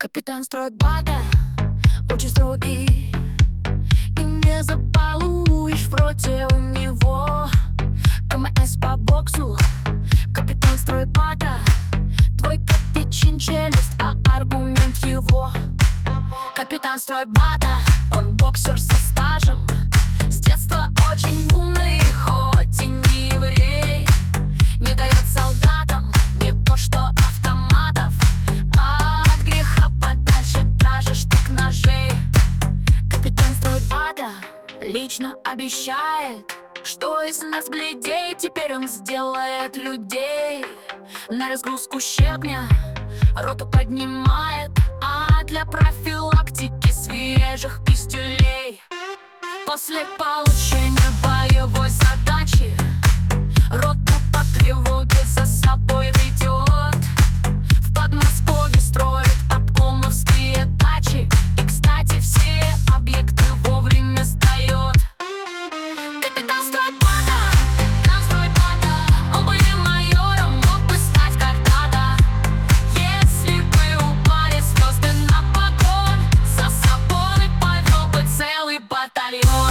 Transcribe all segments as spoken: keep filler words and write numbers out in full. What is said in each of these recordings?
Капитан стройбата очень строгий, и не забалуешь, вроде у него КМС по боксу. Капитан стройбата, твой как печень челюсть, а аргумент его. Капитан стройбата, он боксер со стажем, с детства очень умный, хоть и не еврей. Не дает солдатам не то что автоматов, а от греха подальше даже штык ножей. Капитан стройбата лично обещает, что из нас бледей теперь он сделает людей. На разгрузку щебня роту поднимает, а для профилактики свежих пистюлей. После получения боевой задачи роту по тревоге за собой ведет. В Подмосковье строят обкомовские дачи, и, кстати, все объекты вовремя сдает. Капитан стройбата, капитан стройбата, он бы и майором мог бы стать когда-то, если бы упали звезды на погон. За собой повел бы целый батальон.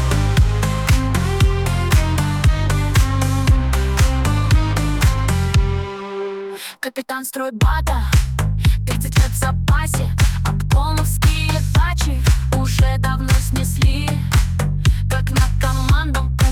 Капитан стройбата, тридцать лет в запасе, обкомовские дачи уже давно снесли. Как на командном